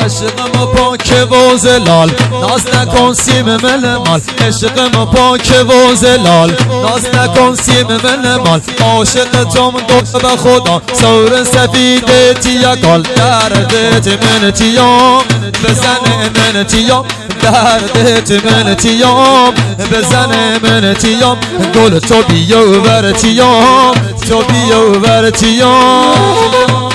عشقم پاک و زلال ناز نکن سیم من مال عشقم پاک و زلال ناز نکن سیم من مال عاشق توم دو به خدا سور سفید تیاکال دردت من تیام بزن من تیام دردت من تیام بزن من تیام گل تو بیو بر تیام تو بیو بر تیام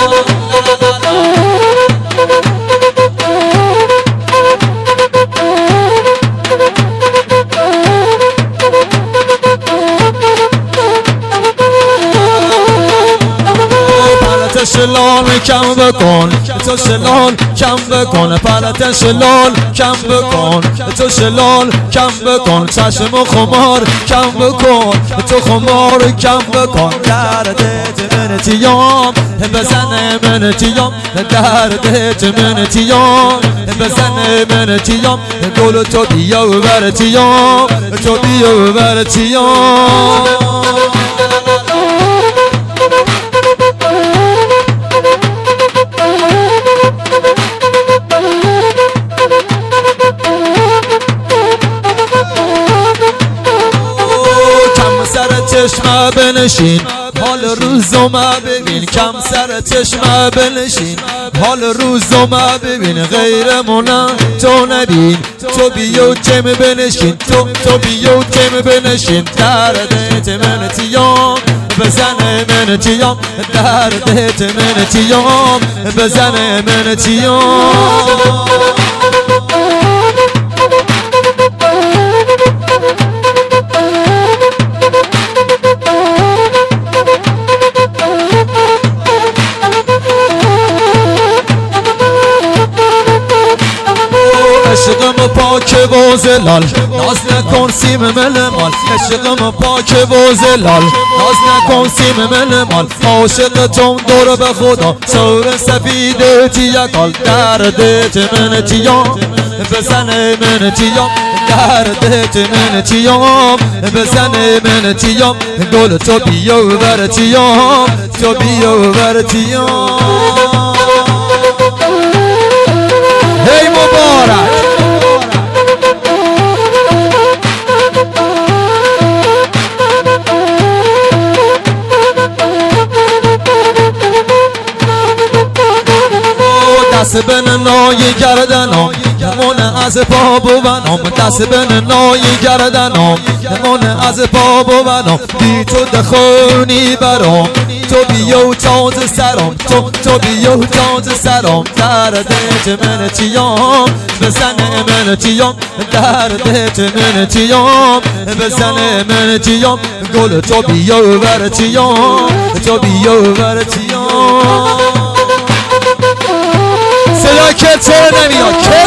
شلال کم بکن تو شلال کم بکن پرت شلال کم بکن تو شلال کم بکن چشم و خمار کم بکن تو خمار کم بکن دردت من تیام بزن من تیام دردت من تیام بزن من تیام گل تو بیا بر تیام تو بیا بر تیام چشمه بنشین حال روزومه ببین کم سر چشمه بنشین حال روزومه ببین غیرمونه تو نبین تو بیو کم بنشین تو بیو کم بنشین دردت من تیام بزن من تیام دردت من تیام بزن من تیام عشقم پاک و زلال ناز نکن سیم من مال عشقم پاک و زلال ناز نکن سیم من مال عاشق توم دور به خدا سور سفید تیاکال دردت من تیام بزن من تیام دردت من تیام بزن من تیام گل تو بیو بر تیام تو بیو بر تیام هی مبارک دست بن نای گردنم من از پا بوانم دست بن نای گردنم من از پا بوانم بی تو دخونی برام تو بیو تاز سرام تو بیو تاز سرام دردت من تیام بزن من تیام دردت من تیام بزن من تیام گل تو بیو بر تیام تو بیو بر تیام صدا که چرا نمیاد